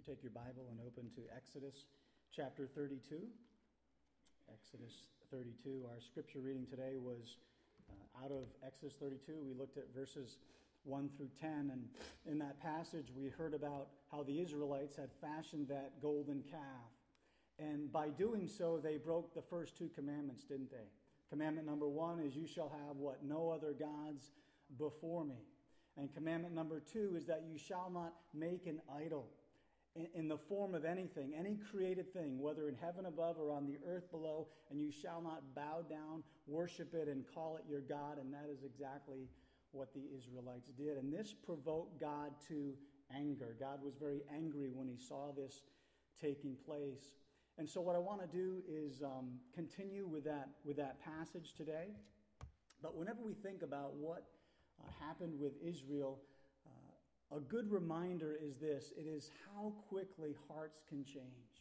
take your Bible and open to Exodus chapter 32. Exodus 32. Our scripture reading today was out of Exodus 32. We looked at verses 1 through 10, and in that passage we heard about how the Israelites had fashioned that golden calf. And by doing so, they broke the first two commandments, didn't they? Commandment number 1 is, you shall have what? No other gods before me. And commandment number 2 is that you shall not make an idol in the form of anything, any created thing, whether in heaven above or on the earth below, and you shall not bow down, worship it, and call it your God. And that is exactly what the Israelites did. And this provoked God to anger. God was very angry when he saw this taking place. And so what I want to do is continue with that passage today. But whenever we think about what happened with Israel, a good reminder is this: it is how quickly hearts can change.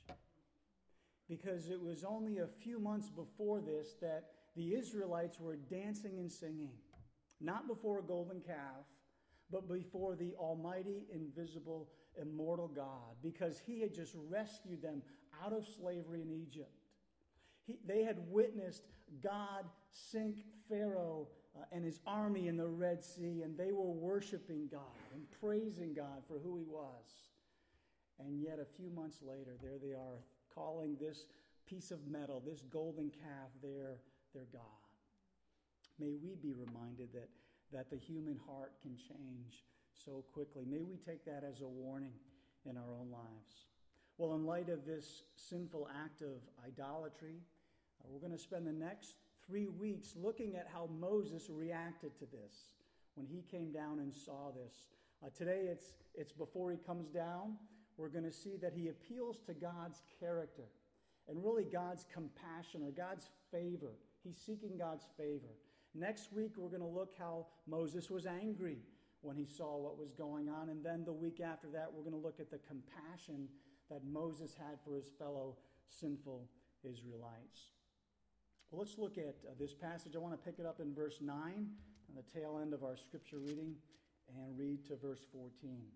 Because it was only a few months before this that the Israelites were dancing and singing, not before a golden calf, but before the almighty, invisible, immortal God, because he had just rescued them out of slavery in Egypt. They had witnessed God sink Pharaoh and his army in the Red Sea, and they were worshiping God and praising God for who he was. And yet a few months later, there they are calling this piece of metal, this golden calf, their God. May we be reminded that the human heart can change so quickly. May we take that as a warning in our own lives. Well, in light of this sinful act of idolatry, we're going to spend the next 3 weeks looking at how Moses reacted to this when he came down and saw this. Today it's before he comes down. We're going to see that he appeals to God's character and really God's compassion or God's favor. He's seeking God's favor. Next week we're going to look how Moses was angry when he saw what was going on. And then the week after that we're going to look at the compassion that Moses had for his fellow sinful Israelites. Well, let's look at this passage. I want to pick it up in verse 9, on the tail end of our scripture reading, and read to verse 14.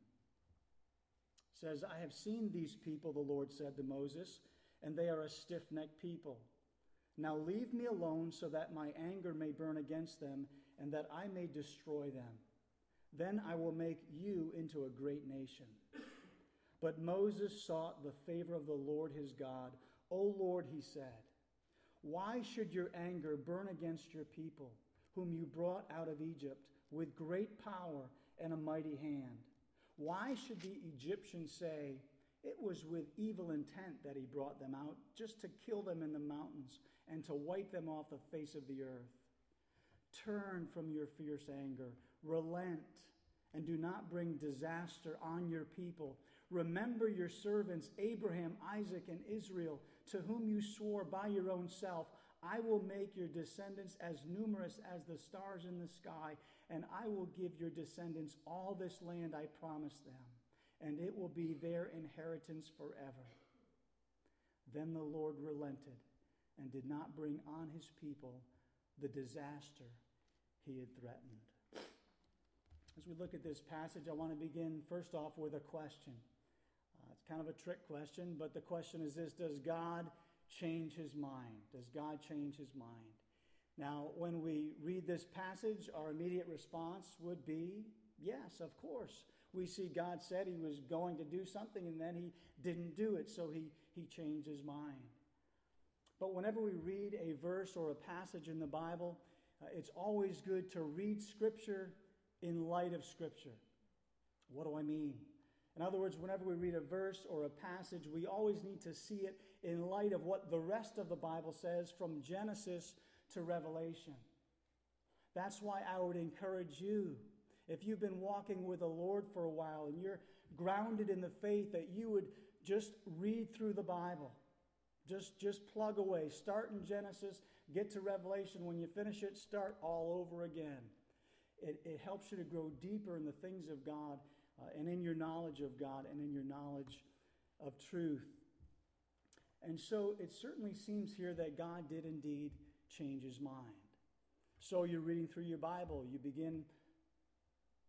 It says, I have seen these people, the Lord said to Moses, and they are a stiff-necked people. Now leave me alone so that my anger may burn against them, and that I may destroy them. Then I will make you into a great nation. But Moses sought the favor of the Lord his God. O Lord, he said, why should your anger burn against your people, whom you brought out of Egypt with great power and a mighty hand? Why should the Egyptians say, it was with evil intent that he brought them out, just to kill them in the mountains and to wipe them off the face of the earth? Turn from your fierce anger, relent, and do not bring disaster on your people. Remember your servants, Abraham, Isaac, and Israel, to whom you swore by your own self, I will make your descendants as numerous as the stars in the sky, and I will give your descendants all this land I promised them, and it will be their inheritance forever. Then the Lord relented and did not bring on his people the disaster he had threatened. As we look at this passage, I want to begin first off with a question. It's kind of a trick question, but the question is this: does God change his mind? Does God change his mind? Now, when we read this passage, our immediate response would be, yes, of course. We see God said he was going to do something, and then he didn't do it, so he changed his mind. But whenever we read a verse or a passage in the Bible, it's always good to read Scripture in light of Scripture. What do I mean? In other words, whenever we read a verse or a passage, we always need to see it in light of what the rest of the Bible says from Genesis to Revelation. That's why I would encourage you, if you've been walking with the Lord for a while and you're grounded in the faith, that you would just read through the Bible. Just plug away. Start in Genesis, get to Revelation. When you finish it, start all over again. It helps you to grow deeper in the things of God and in your knowledge of God and in your knowledge of truth. And so it certainly seems here that God did indeed change his mind. So you're reading through your Bible. You begin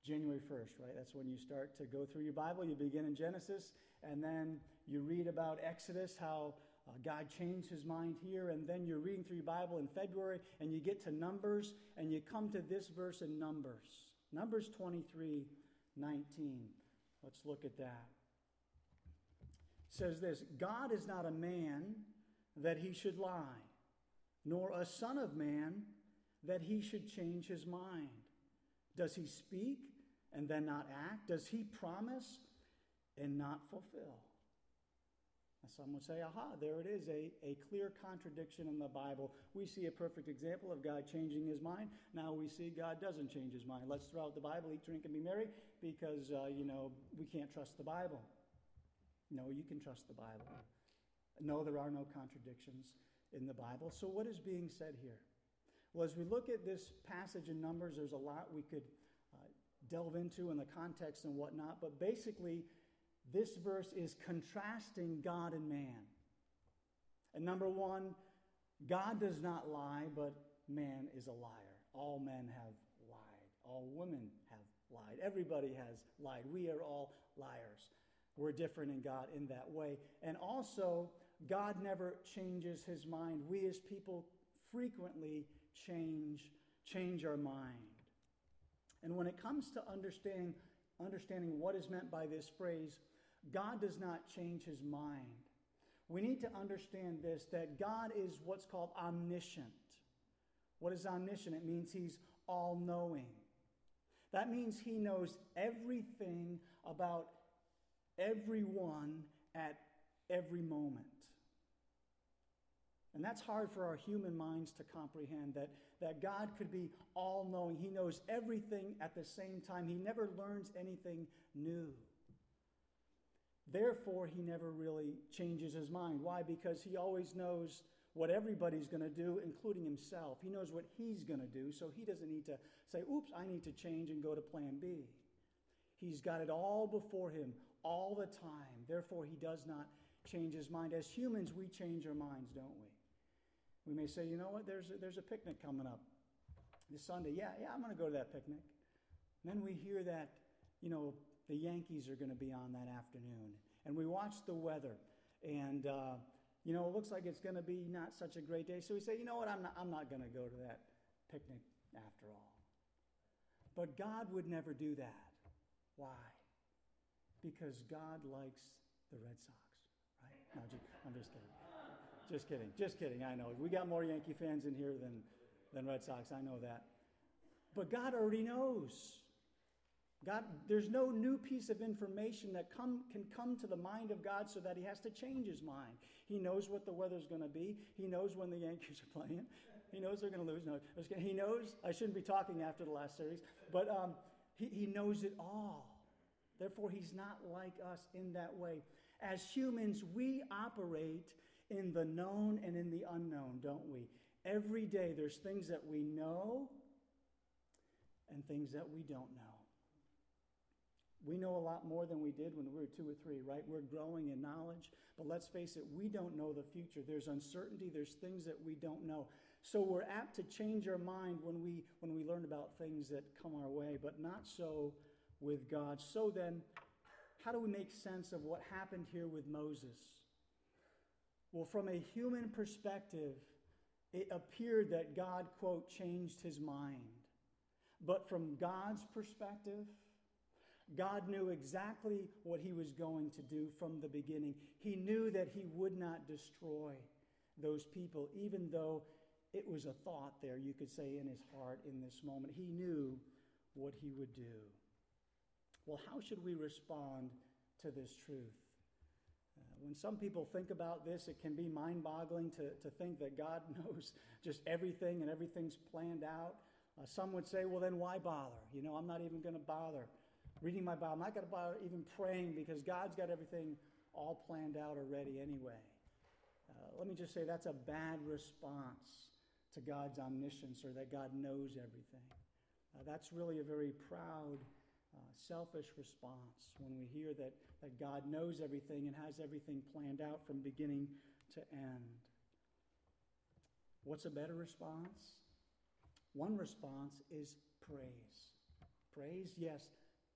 January 1st, right? That's when you start to go through your Bible. You begin in Genesis, and then you read about Exodus, how God changed his mind here, and then you're reading through your Bible in February, and you get to Numbers, and you come to this verse in Numbers. Numbers 23:19. Let's look at that. It says this, God is not a man that he should lie, nor a son of man that he should change his mind. Does he speak and then not act? Does he promise and not fulfill? And some would say, aha, there it is, a clear contradiction in the Bible. We see a perfect example of God changing his mind. Now we see God doesn't change his mind. Let's throw out the Bible, eat, drink, and be merry, because, we can't trust the Bible. No, you can trust the Bible. No, there are no contradictions in the Bible. So what is being said here? Well, as we look at this passage in Numbers, there's a lot we could delve into in the context and whatnot, but basically, this verse is contrasting God and man. And number one, God does not lie, but man is a liar. All men have lied. All women have lied. Everybody has lied. We are all liars. We're different in God in that way. And also, God never changes his mind. We as people frequently change our mind. And when it comes to understanding what is meant by this phrase, God does not change his mind. We need to understand this, that God is what's called omniscient. What is omniscient? It means he's all-knowing. That means he knows everything about everyone at every moment. And that's hard for our human minds to comprehend, that God could be all-knowing. He knows everything at the same time. He never learns anything new. Therefore, he never really changes his mind. Why? Because he always knows what everybody's going to do, including himself. He knows what he's going to do, so he doesn't need to say, oops, I need to change and go to plan B. He's got it all before him all the time. Therefore, he does not change his mind. As humans, we change our minds, don't we? We may say, you know what, there's a picnic coming up this Sunday. Yeah, I'm going to go to that picnic. And then we hear that, the Yankees are going to be on that afternoon. And we watch the weather. And, it looks like it's going to be not such a great day. So we say, you know what, I'm not going to go to that picnic after all. But God would never do that. Why? Because God likes the Red Sox, right? No, I'm just kidding. Just kidding, I know. We got more Yankee fans in here than Red Sox, I know that. But God already knows. God, there's no new piece of information that can come to the mind of God so that he has to change his mind. He knows what the weather's going to be. He knows when the Yankees are playing. He knows they're going to lose. No, he knows. I shouldn't be talking after the last series, but he knows it all. Therefore, he's not like us in that way. As humans, we operate in the known and in the unknown, don't we? Every day there's things that we know and things that we don't know. We know a lot more than we did when we were 2 or 3, right? We're growing in knowledge, but let's face it, we don't know the future. There's uncertainty, there's things that we don't know. So we're apt to change our mind when we learn about things that come our way, but not so with God. So then, how do we make sense of what happened here with Moses? Well, from a human perspective, it appeared that God, quote, changed his mind. But from God's perspective, God knew exactly what he was going to do from the beginning. He knew that he would not destroy those people, even though it was a thought there, you could say, in his heart in this moment. He knew what he would do. Well, how should we respond to this truth? When some people think about this, it can be mind-boggling to think that God knows just everything and everything's planned out. Some would say, well, then why bother? I'm not even going to bother reading my Bible. I'm not going to bother even praying because God's got everything all planned out already anyway. Let me just say that's a bad response to God's omniscience or that God knows everything. That's really a very proud, selfish response when we hear that God knows everything and has everything planned out from beginning to end. What's a better response? One response is praise. Praise, yes,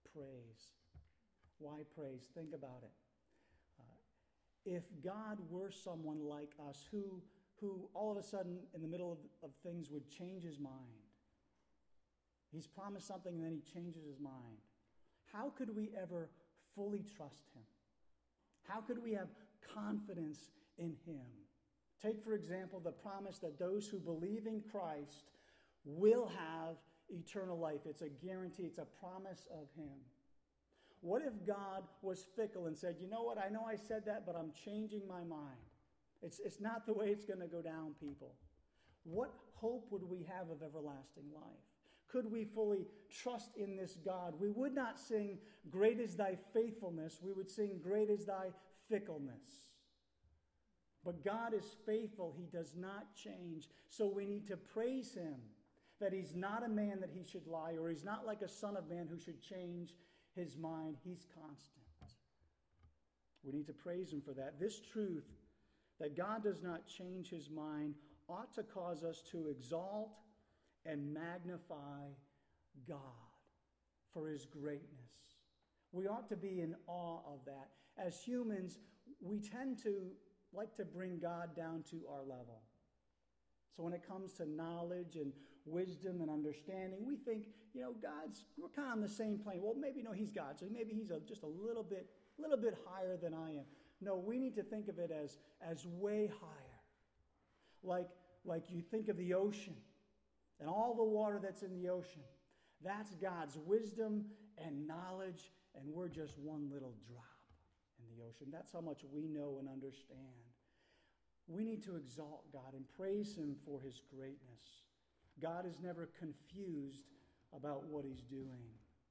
praise. Why praise? Think about it. If God were someone like us who all of a sudden in the middle of things would change his mind, he's promised something and then he changes his mind, how could we ever fully trust him? How could we have confidence in him? Take, for example, the promise that those who believe in Christ will have eternal life. It's a guarantee. It's a promise of him. What if God was fickle and said, you know what, I know I said that, but I'm changing my mind. It's not the way it's going to go down, people. What hope would we have of everlasting life? Could we fully trust in this God? We would not sing, great is thy faithfulness. We would sing, great is thy fickleness. But God is faithful. He does not change. So we need to praise him that he's not a man that he should lie, or he's not like a son of man who should change his mind. He's constant. We need to praise him for that. This truth that God does not change his mind ought to cause us to exalt and magnify God for his greatness. We ought to be in awe of that. As humans, we tend to like to bring God down to our level. So when it comes to knowledge and wisdom and understanding, we think, we're kind of on the same plane. Well, maybe, no, he's God, so maybe he's just a little bit higher than I am. No, we need to think of it as way higher. Like you think of the ocean and all the water that's in the ocean. That's God's wisdom and knowledge, and we're just one little drop in the ocean. That's how much we know and understand. We need to exalt God and praise him for his greatness. God is never confused about what he's doing.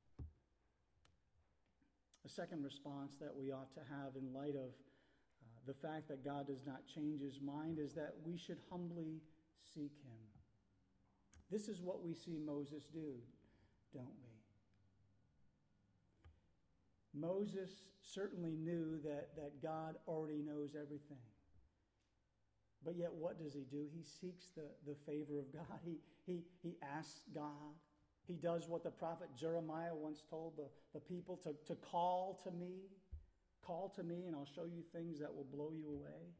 A second response that we ought to have in light of the fact that God does not change his mind is that we should humbly seek him. This is what we see Moses do, don't we? Moses certainly knew that God already knows everything. But yet what does he do? He seeks the favor of God. He asks God. He does what the prophet Jeremiah once told the people to call to me. Call to me and I'll show you things that will blow you away.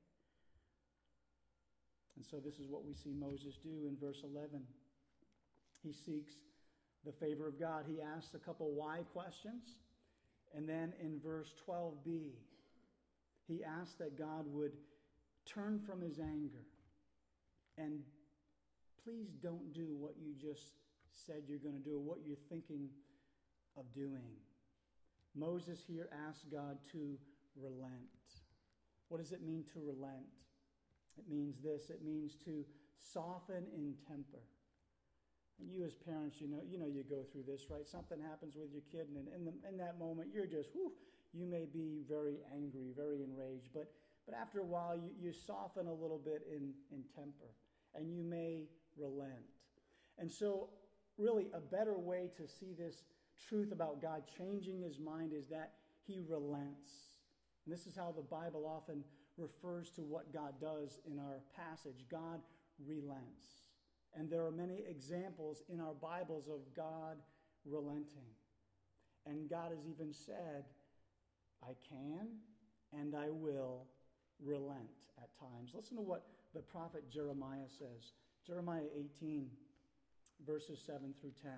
And so this is what we see Moses do in verse 11. He seeks the favor of God. He asks a couple why questions. And then in verse 12b, he asks that God would turn from his anger and please don't do what you just said you're going to do or what you're thinking of doing. Moses here asks God to relent. What does it mean to relent? It means this. It means to soften in temper. And you as parents, you go through this, right? Something happens with your kid, and in that moment, you're just, you may be very angry, very enraged, but after a while, you soften a little bit in temper, and you may relent. And so, really, a better way to see this truth about God changing his mind is that he relents. And this is how the Bible often refers to what God does in our passage. God relents. And there are many examples in our Bibles of God relenting. And God has even said, I can and I will relent at times. Listen to what the prophet Jeremiah says. Jeremiah 18, verses 7 through 10.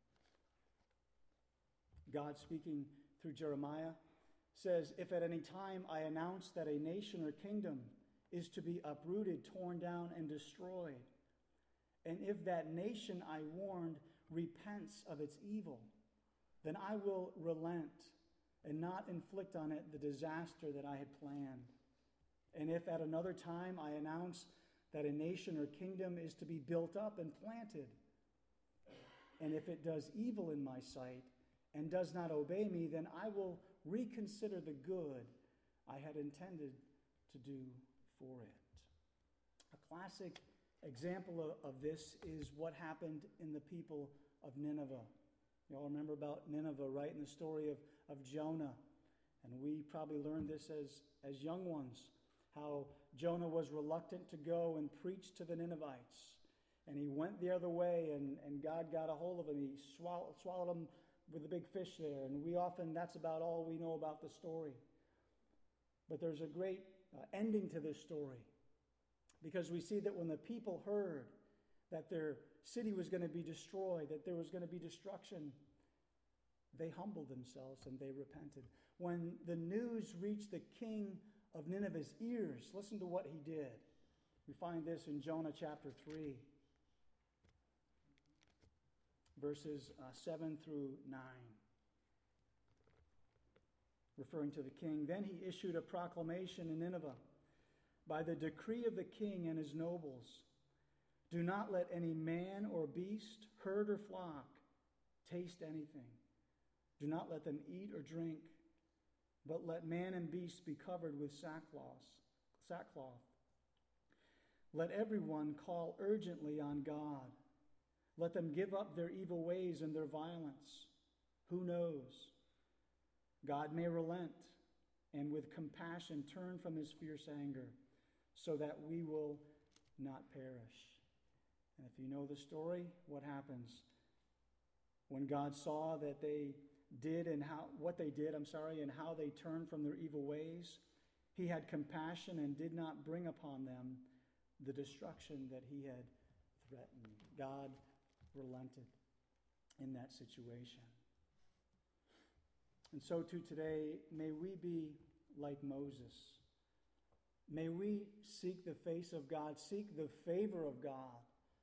God speaking through Jeremiah says, if at any time I announce that a nation or kingdom is to be uprooted, torn down, and destroyed, and if that nation I warned repents of its evil, then I will relent and not inflict on it the disaster that I had planned. And if at another time I announce that a nation or kingdom is to be built up and planted, and if it does evil in my sight and does not obey me, then I will reconsider the good I had intended to do for it. A classic example of this is what happened in the people of Nineveh. You all remember about Nineveh, right, in the story of Jonah. And we probably learned this as young ones, how Jonah was reluctant to go and preach to the Ninevites. And he went the other way, and God got a hold of him. He swallowed him with the big fish there, and that's about all we know about the story. But there's a great ending to this story, because we see that when the people heard that their city was going to be destroyed, that there was going to be destruction, they humbled themselves and they repented. When the news reached the king of Nineveh's ears, listen to what he did. We find this in Jonah chapter 3, verses 7 through 9. Referring to the king, then he issued a proclamation in Nineveh, by the decree of the king and his nobles, do not let any man or beast, herd or flock, taste anything. Do not let them eat or drink, but let man and beast be covered with sackcloth. Let everyone call urgently on God. Let them give up their evil ways and their violence. Who knows? God may relent and with compassion turn from his fierce anger, so that we will not perish. And if you know the story, what happens? When God saw that they did and how they turned from their evil ways, he had compassion and did not bring upon them the destruction that he had threatened. God relented in that situation. And so too today, may we be like Moses. May we seek the face of God, seek the favor of God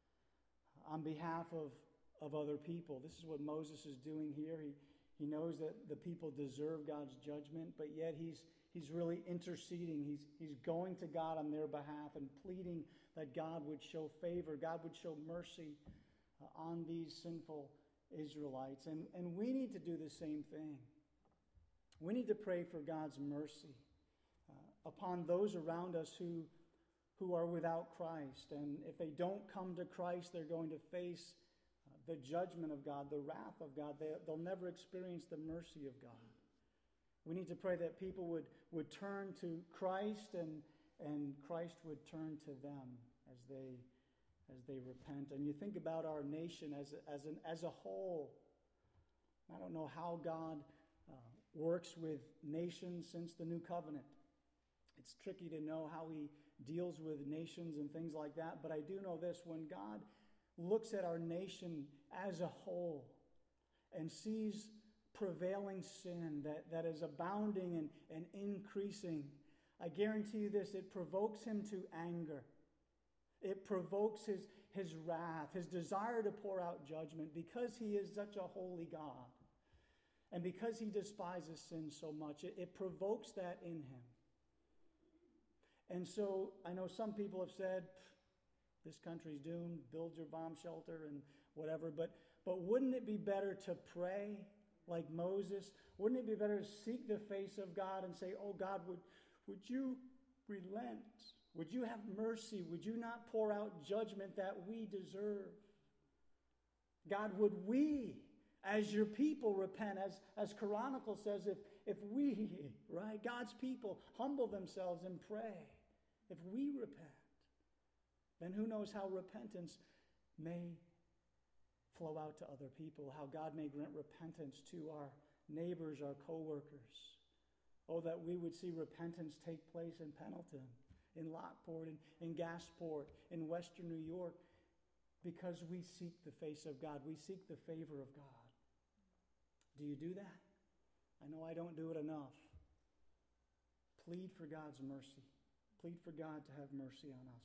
on behalf of other people. This is what Moses is doing here. He knows that the people deserve God's judgment, but yet he's really interceding. He's going to God on their behalf and pleading that God would show favor, God would show mercy on these sinful Israelites. And we need to do the same thing. We need to pray for God's mercy upon those around us who are without Christ. And if they don't come to Christ, they're going to face the judgment of God, the wrath of God. They'll never experience the mercy of God. We need to pray that people would turn to Christ and Christ would turn to them as they repent. And you think about our nation as a whole. I don't know how God works with nations since the New Covenant. It's tricky to know how he deals with nations and things like that, but I do know this: when God looks at our nation as a whole and sees prevailing sin that is abounding and increasing, I guarantee you this, it provokes him to anger. It provokes his wrath, his desire to pour out judgment, because he is such a holy God. And because he despises sin so much, it provokes that in him. And so I know some people have said, this country's doomed, build your bomb shelter and whatever, but wouldn't it be better to pray like Moses? Wouldn't it be better to seek the face of God and say, oh God, would you relent? Would you have mercy? Would you not pour out judgment that we deserve? God, would we, as your people, repent? As Chronicle says, if we, right, God's people, humble themselves and pray, if we repent, then who knows how repentance may flow out to other people, how God may grant repentance to our neighbors, our co-workers. Oh, that we would see repentance take place in Pendleton, in Lockport, in Gasport, in Western New York, because we seek the face of God. We seek the favor of God. Do you do that? I know I don't do it enough. Plead for God's mercy. Plead for God to have mercy on us.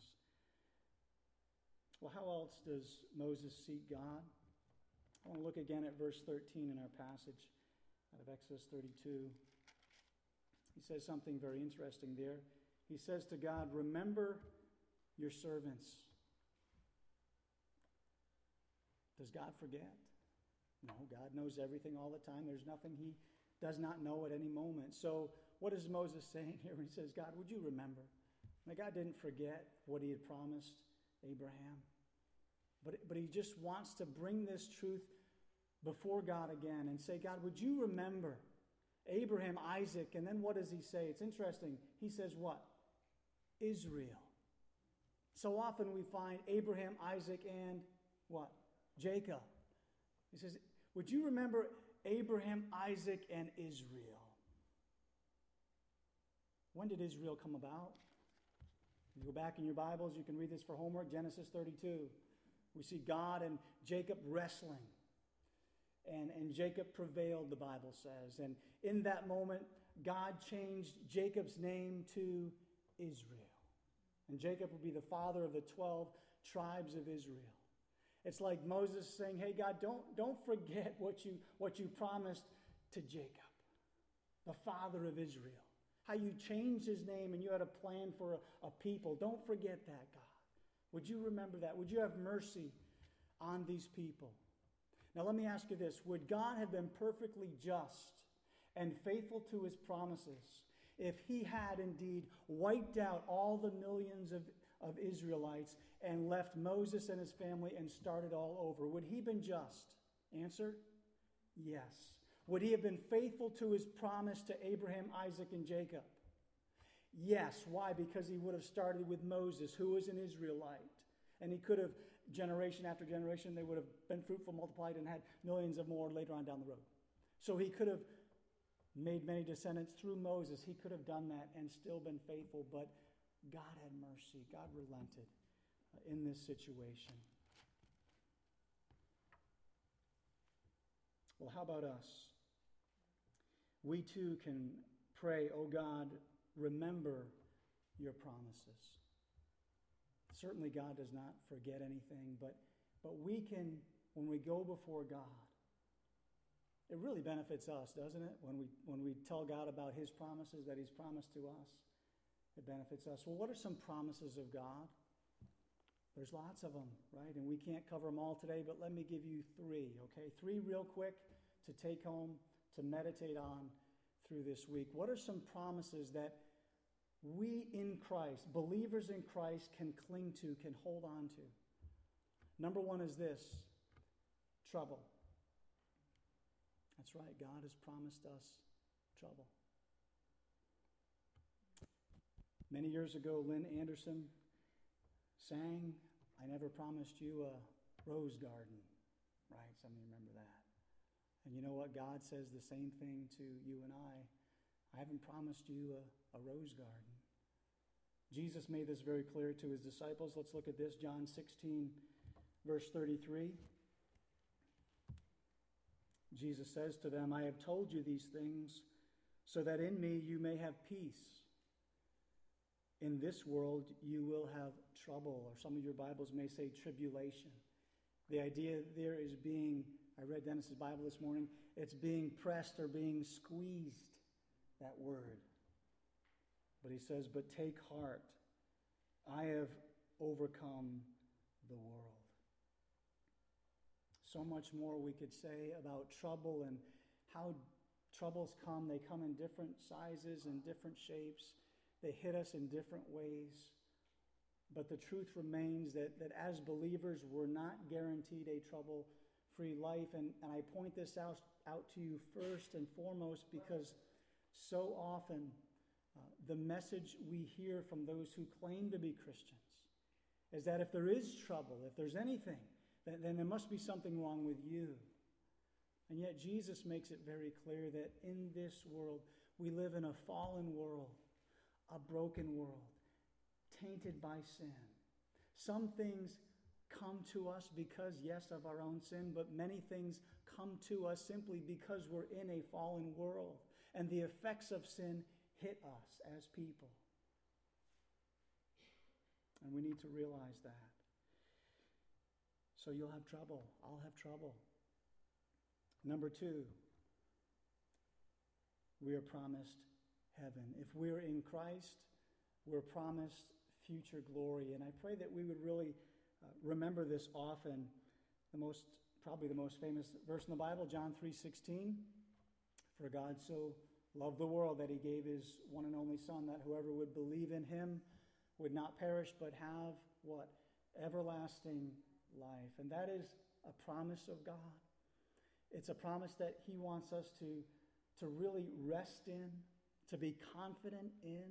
Well, how else does Moses seek God? I want to look again at verse 13 in our passage out of Exodus 32. He says something very interesting there. He says to God, remember your servants. Does God forget? No, God knows everything all the time. There's nothing he does not know at any moment. So what is Moses saying here? He says, God, would you remember? Now, God didn't forget what he had promised Abraham. But he just wants to bring this truth before God again and say, God, would you remember Abraham, Isaac, and then what does he say? It's interesting. He says what? Israel. So often we find Abraham, Isaac, and what? Jacob. He says, would you remember Abraham, Isaac, and Israel. When did Israel come about? You go back in your Bibles, you can read this for homework, Genesis 32. We see God and Jacob wrestling. And Jacob prevailed, the Bible says. And in that moment, God changed Jacob's name to Israel. And Jacob will be the father of the 12 tribes of Israel. It's like Moses saying, hey, God, don't forget what you promised to Jacob, the father of Israel. How you changed his name and you had a plan for a people. Don't forget that, God. Would you remember that? Would you have mercy on these people? Now let me ask you this. Would God have been perfectly just and faithful to his promises if he had indeed wiped out all the millions of Israelites and left Moses and his family and started all over? Would he have been just? Answer, yes. Would he have been faithful to his promise to Abraham, Isaac, and Jacob? Yes. Why? Because he would have started with Moses, who was an Israelite. And he could have, generation after generation, they would have been fruitful, multiplied, and had millions of more later on down the road. So he could have made many descendants through Moses. He could have done that and still been faithful, but God had mercy. God relented in this situation. Well, how about us? We too can pray, oh God, remember your promises. Certainly God does not forget anything, but we can, when we go before God, it really benefits us, doesn't it? When we tell God about his promises that he's promised to us, it benefits us. Well, what are some promises of God? There's lots of them, right? And we can't cover them all today, but let me give you three, okay? Three real quick to take home, to meditate on through this week. What are some promises that we in Christ, believers in Christ, can cling to, can hold on to? Number one is this: trouble. That's right, God has promised us trouble. Many years ago, Lynn Anderson sang, I never promised you a rose garden, right? Some of you remember that. And you know what? God says the same thing to you and I. I haven't promised you a rose garden. Jesus made this very clear to his disciples. Let's look at this, John 16, verse 33. Jesus says to them, I have told you these things so that in me you may have peace. In this world you will have trouble, or some of your Bibles may say tribulation. The idea there is being, I read Dennis's Bible this morning, it's being pressed or being squeezed, that word. But he says, but take heart, I have overcome the world. So much more we could say about trouble and how troubles come. They come in different sizes and different shapes. They hit us in different ways. But the truth remains that as believers, we're not guaranteed a trouble-free life. And I point this out to you first and foremost because so often the message we hear from those who claim to be Christians is that if there is trouble, if there's anything, then there must be something wrong with you. And yet Jesus makes it very clear that in this world, we live in a fallen world, a broken world, tainted by sin. Some things come to us because, yes, of our own sin, but many things come to us simply because we're in a fallen world. And the effects of sin hit us as people. And we need to realize that. So you'll have trouble. I'll have trouble. Number two, we are promised heaven. If we're in Christ, we're promised future glory. And I pray that we would really remember this often. Probably the most famous verse in the Bible, John 3:16. For God so loved the world that he gave his one and only Son, that whoever would believe in him would not perish but have what? Everlasting life. And that is a promise of God. It's a promise that he wants us to really rest in, to be confident in.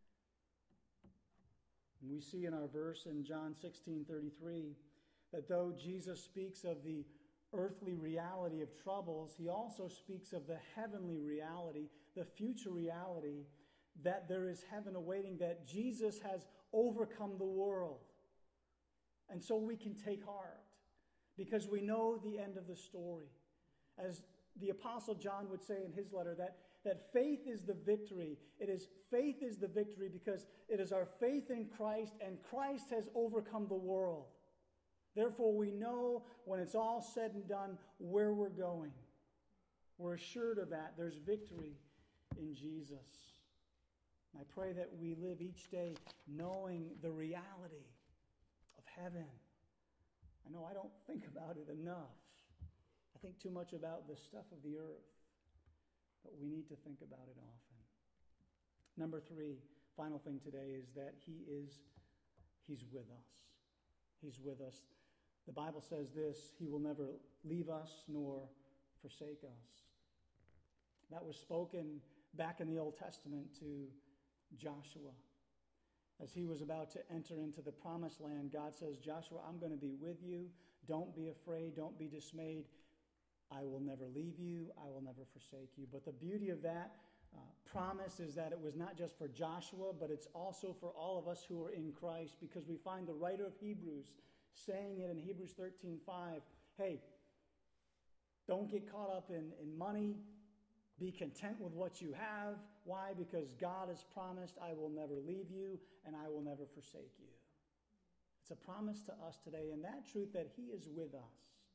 And we see in our verse in John 16:33 that though Jesus speaks of the earthly reality of troubles, he also speaks of the heavenly reality, the future reality that there is heaven awaiting, that Jesus has overcome the world. And so we can take heart because we know the end of the story. As the Apostle John would say in his letter, that faith is the victory. Faith is the victory because it is our faith in Christ, and Christ has overcome the world. Therefore, we know when it's all said and done where we're going. We're assured of that. There's victory in Jesus. And I pray that we live each day knowing the reality of heaven. I know I don't think about it enough. I think too much about the stuff of the earth. But we need to think about it often. Number 3, final thing today is that He's with us. He's with us. The Bible says this, He will never leave us nor forsake us. That was spoken back in the Old Testament to Joshua. As he was about to enter into the promised land, God says, Joshua, I'm going to be with you. Don't be afraid. Don't be dismayed. I will never leave you. I will never forsake you. But the beauty of that promise is that it was not just for Joshua, but it's also for all of us who are in Christ, because we find the writer of Hebrews saying it in Hebrews 13:5. Hey, don't get caught up in money. Be content with what you have. Why? Because God has promised, I will never leave you and I will never forsake you. It's a promise to us today, and that truth that He is with us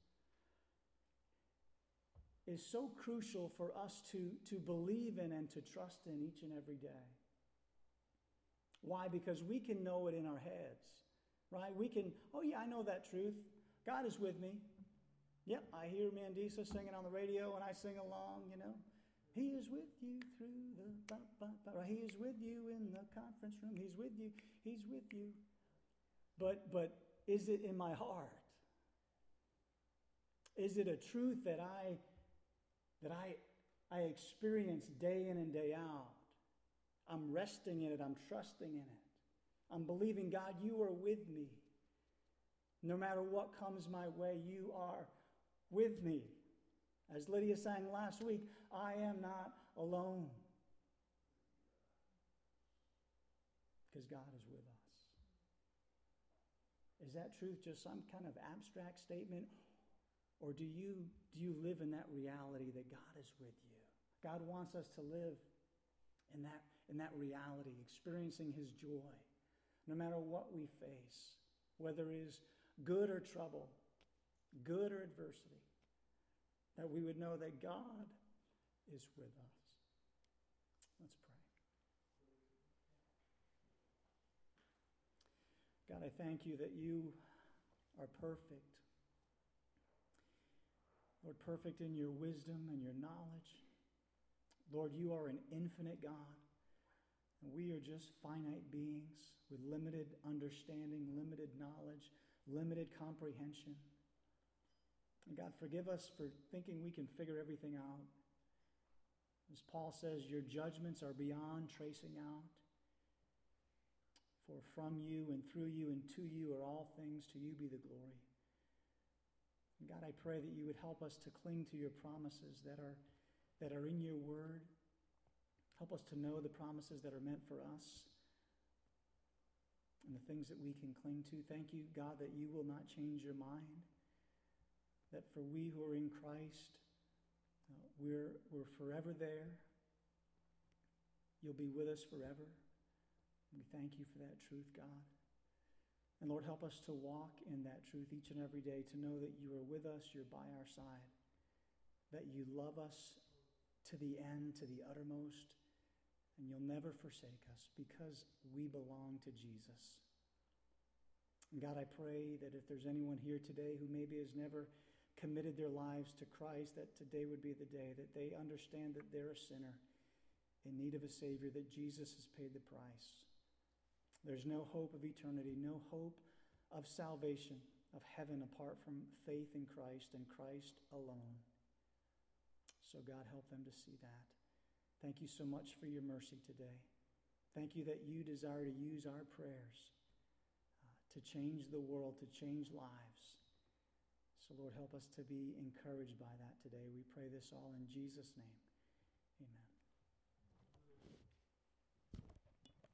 is so crucial for us to believe in and to trust in each and every day. Why? Because we can know it in our heads, right? We can, oh yeah, I know that truth. God is with me. Yep, I hear Mandisa singing on the radio and I sing along, you know. He is with you through the right? He is with you in the conference room. He's with you. He's with you. But is it in my heart? Is it a truth that I experience day in and day out? I'm resting in it. I'm trusting in it. I'm believing, God, you are with me. No matter what comes my way, you are with me. As Lydia sang last week, I am not alone. Because God is with us. Is that truth just some kind of abstract statement? Or do you live in that reality that God is with you? God wants us to live in that reality, experiencing His joy, no matter what we face, whether it is good or trouble, good or adversity, that we would know that God is with us. Let's pray. God, I thank you that you are perfect. Lord, perfect in your wisdom and your knowledge. Lord, you are an infinite God, and we are just finite beings with limited understanding, limited knowledge, limited comprehension. And God, forgive us for thinking we can figure everything out. As Paul says, your judgments are beyond tracing out. For from you and through you and to you are all things. To you be the glory. And God, I pray that you would help us to cling to your promises that are in your word. Help us to know the promises that are meant for us and the things that we can cling to. Thank you, God, that you will not change your mind. That for we who are in Christ, we're forever there. You'll be with us forever. We thank you for that truth, God. And Lord, help us to walk in that truth each and every day, to know that you are with us, you're by our side, that you love us to the end, to the uttermost, and you'll never forsake us because we belong to Jesus. And God, I pray that if there's anyone here today who maybe has never committed their lives to Christ, that today would be the day that they understand that they're a sinner in need of a Savior, that Jesus has paid the price. There's no hope of eternity, no hope of salvation, of heaven apart from faith in Christ and Christ alone. So God, help them to see that. Thank you so much for your mercy today. Thank you that you desire to use our prayers to change the world, to change lives. So, Lord, help us to be encouraged by that today. We pray this all in Jesus' name.